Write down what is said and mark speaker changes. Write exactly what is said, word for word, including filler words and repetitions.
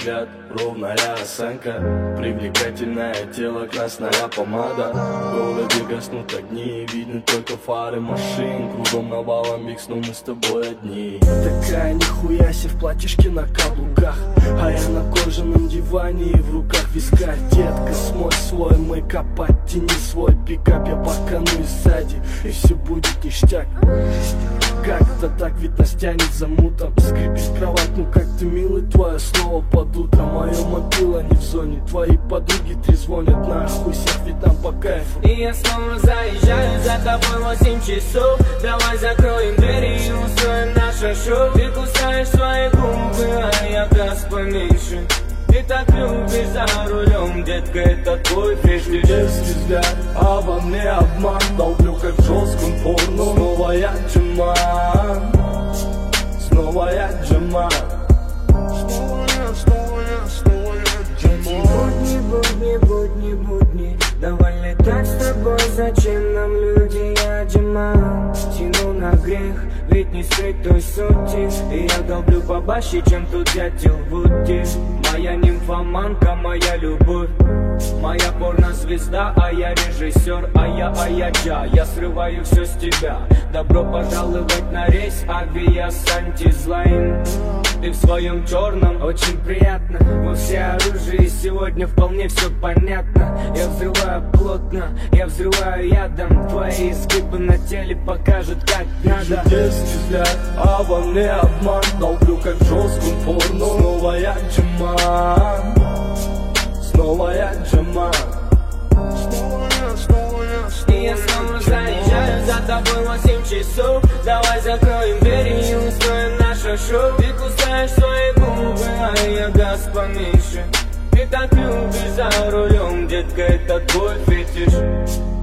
Speaker 1: взгляд, ровная осанка, привлекательное тело, красная помада. В городе гаснут огни, видны только фары машин. Кругом навалом микс, но мы с тобой одни. Такая нихуя себе в платьишке на каблуках, а я на кожаном диване и в руках вискарь. Детка, смой свой мейкап, оттяни свой пикап. Я парканусь сзади, и все будет ништяк. Как-то так ведь нас тянет замутом. Скрипит кровать, ну как ты милый, твое слово под утро. Мое мобила не в зоне, твои подруги трезвонят. Нахуй всех, ведь нам по кайфу.
Speaker 2: И я снова заезжаю за тобой восемь часов. Давай закроем двери и устроим наше шоу. Ты кусаешь свои губы, а я газ поменьше. Ты так любишь за рулем, детка, это твой престиж.
Speaker 1: Детский взгляд, а во мне обман. Долблю как в жестком порно. Снова я джаман, снова я джаман.
Speaker 2: Снова я, снова я, снова я джаман. Будни, будни, будни, будни. Давай летать с тобой, зачем нам люди, я джаман. Тяну на грех, ведь не скрыть той сути. И я долблю побаще, чем тут дятел Вуди. Моя нимфоманка, моя любовь, моя порнозвезда, а я режиссер, а я, а я джа. Я срываю все с тебя. Добро пожаловать на рейс авиас антизлайн. Ты в своем черном, очень приятно. Во всеоружии сегодня вполне все понятно. Я взрываю плотно, я взрываю ядом. Твои изгибы на теле покажут, как надо.
Speaker 1: Детский взгляд, а во мне обман. Долблю как в жестком порно. Снова я джаман, снова я джаман.
Speaker 2: И я снова заезжаю за тобой восемь часов. Давай закроем двери и устроим наше шоу. Ты кусаешь свои губы, а я газ поменьше. Ты так любишь за рулем, детка, это твой фетиш.